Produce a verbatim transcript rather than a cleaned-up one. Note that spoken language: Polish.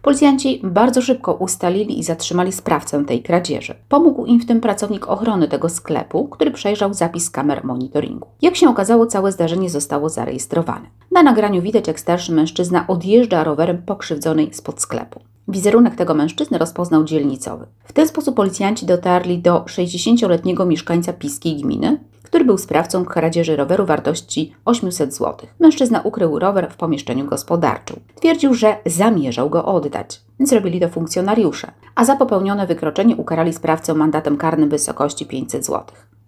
Policjanci bardzo szybko ustalili i zatrzymali sprawcę tej kradzieży. Pomógł im w tym pracownik ochrony tego sklepu, który przejrzał zapis kamer monitoringu. Jak się okazało, całe zdarzenie zostało zarejestrowane. Na nagraniu widać, jak starszy mężczyzna odjeżdża rowerem pokrzywdzonej spod sklepu. Wizerunek tego mężczyzny rozpoznał dzielnicowy. W ten sposób policjanci dotarli do sześćdziesięcioletniego mieszkańca Piskiej gminy, który był sprawcą kradzieży roweru wartości osiemset złotych. Mężczyzna ukrył rower w pomieszczeniu gospodarczym. Twierdził, że zamierzał go oddać. Zrobili to funkcjonariusze, a za popełnione wykroczenie ukarali sprawcę mandatem karnym w wysokości pięćset złotych.